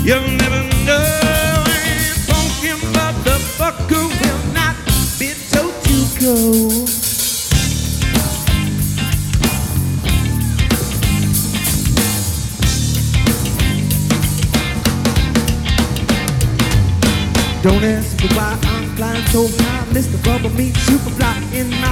You'll never know. Talking about the bucker will not be told to go. Don't ask me why I'm flying so high, Mr. Bubble Meat Superfly in my